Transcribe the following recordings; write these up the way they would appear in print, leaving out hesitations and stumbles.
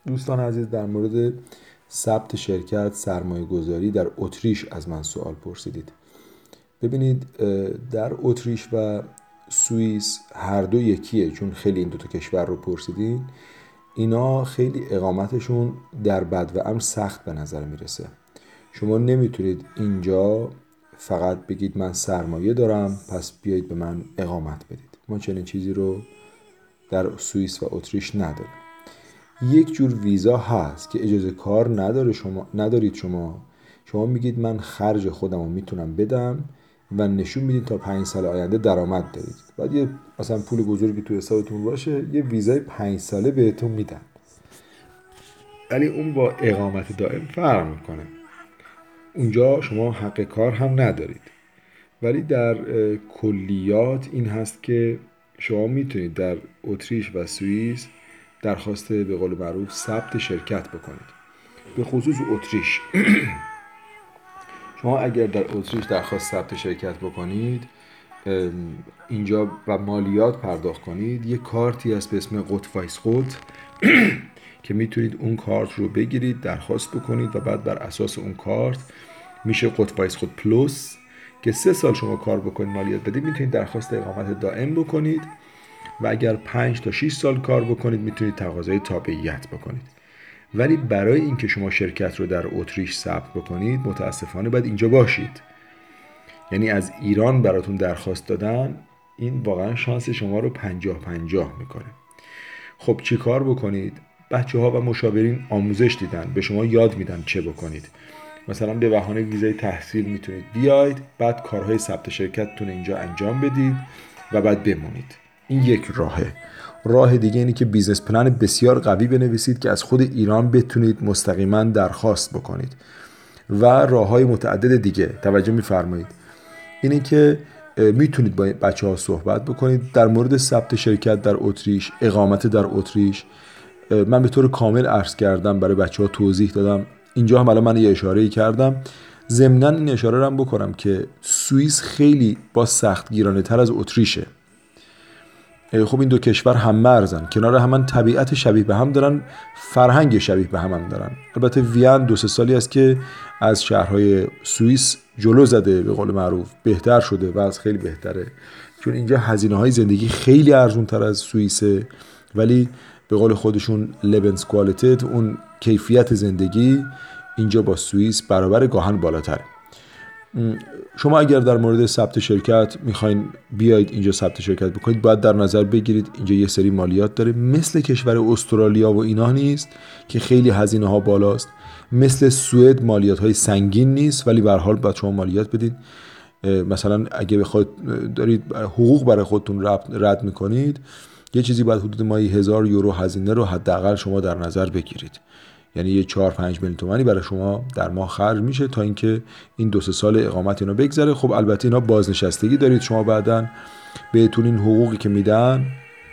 دوستان عزیز، در مورد ثبت شرکت سرمایه گذاری در اتریش از من سوال پرسیدید. ببینید، در اتریش و سوئیس هر دو یکیه، چون خیلی این دوتا کشور رو پرسیدین. اینا خیلی اقامتشون در بد و امر سخت به نظر میرسه. شما نمیتونید اینجا فقط بگید من سرمایه دارم پس بیایید به من اقامت بدید. ما چنین چیزی رو در سوئیس و اتریش نداریم. یک جور ویزا هست که اجازه کار ندارید. شما میگید من خرج خودم رو میتونم بدم و نشون میدید تا 5 سال آینده درآمد دارید. بعد یه مثلا پول بزرگی تو حسابتون باشه، یه ویزای 5 ساله بهتون میدن. ولی اون با اقامت دائم فرق میکنه. اونجا شما حق کار هم ندارید. ولی در کلیات این هست که شما میتونید در اتریش و سوئیس درخواست به قول معروف ثبت شرکت بکنید. به خصوص اتریش شما اگر در اتریش درخواست ثبت شرکت بکنید اینجا و مالیات پرداخت کنید، یک کارتی هست به اسم قطوایسقوت که میتونید اون کارت رو بگیرید، درخواست بکنید و بعد بر اساس اون کارت میشه قطوایسقوت پلوس که 3 سال شما کار بکنید مالیات بدید میتونید درخواست اقامت دائم بکنید و اگر 5 تا 6 سال کار بکنید میتونید تقاضای تابعیت بکنید. ولی برای اینکه شما شرکت رو در اتریش ثبت بکنید متاسفانه باید اینجا باشید. یعنی از ایران براتون درخواست دادن این واقعا شانس شما رو 50-50 میکنه. خب چی کار بکنید؟ بچه ها و مشاورین آموزش دیدن، به شما یاد میدن چه بکنید. مثلا به بهانه ویزای تحصیل میتونید بیاید، بعد کارهای ثبت شرکتتون اینجا انجام بدید و بعد بمونید. این یک راهه. راه دیگه اینه که بیزنس پلن بسیار قوی بنویسید که از خود ایران بتونید مستقیما درخواست بکنید. و راههای متعدد دیگه توجه میفرمایید. اینه که میتونید با بچه ها صحبت بکنید در مورد ثبت شرکت در اتریش، اقامت در اتریش. من به طور کامل عرض کردم، برای بچه ها توضیح دادم. اینجا هم الان من یه اشاره‌ای کردم. ضمناً این اشاره رو هم بکنم که سوئیس خیلی با سخت گیرانه تر از اتریشه. خب این دو کشور هم مرزن، کنار هم طبیعت شبیه به هم دارن، فرهنگ شبیه به هم دارن. البته وین 2-3 سالی است که از شهرهای سوئیس جلو زده، به قول معروف بهتر شده و از خیلی بهتره، چون اینجا هزینه‌های زندگی خیلی ارزون تر از سوئیسه، ولی به قول خودشون لبنس کوالتیت، اون کیفیت زندگی اینجا با سوئیس برابر گاهن بالاتره. شما اگر در مورد ثبت شرکت میخواین بیاید اینجا ثبت شرکت بکنید، باید در نظر بگیرید اینجا یه سری مالیات داره. مثل کشور استرالیا و اینا نیست که خیلی هزینه ها بالاست. مثل سوئد مالیات های سنگین نیست، ولی به هر حال باید شما مالیات بدید. مثلا اگه بخواید دارید حقوق برای خودتون رد میکنید، یه چیزی باید حدود ماهی 1000 یورو هزینه رو حداقل شما در نظر بگیرید. یعنی یه 4-5 میلیون تومانی برای شما در ماه خرج میشه تا اینکه این 2-3 سال اقامت اینا بگذره. خب البته اینا بازنشستگی دارید، شما بعداً بهتون این حقوقی که میدن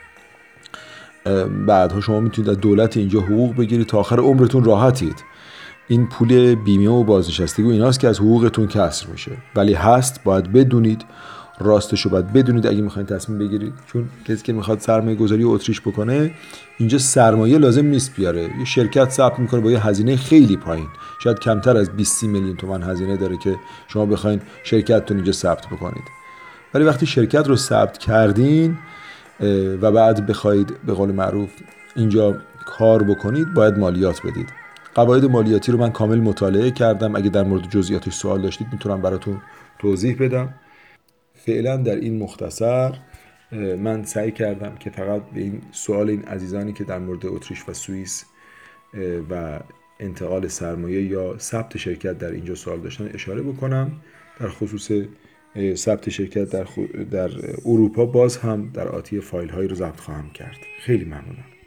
بعدها شما میتونید از دولت اینجا حقوق بگیرید تا آخر عمرتون راحتید. این پول بیمه و بازنشستگی و ایناست که از حقوقتون کسر میشه، ولی هست، باید بدونید، راستشو باید بدونید اگه میخواین تصمیم بگیرید. چون کسی که میخواد سرمایه گذاری اتریش بکنه اینجا سرمایه لازم نیست بیاره، یه شرکت ثبت میکنه با یه هزینه خیلی پایین، شاید کمتر از 20 میلیون تومان هزینه داره که شما بخواین شرکتتون اینجا ثبت بکنید. ولی وقتی شرکت رو ثبت کردین و بعد بخواید به قول معروف اینجا کار بکنید، باید مالیات بدید. قواعد مالیاتی رو من کامل مطالعه کردم، اگه در مورد جزئیاتش سوال داشتید میتونم براتون توضیح بدم. فعلا در این مختصر من سعی کردم که فقط به این سوال این عزیزانی که در مورد اتریش و سوئیس و انتقال سرمایه یا ثبت شرکت در اینجا سوال داشتن اشاره بکنم. در خصوص ثبت شرکت در اروپا باز هم در آتی فایل هایی رو ضبط خواهم کرد. خیلی ممنونم.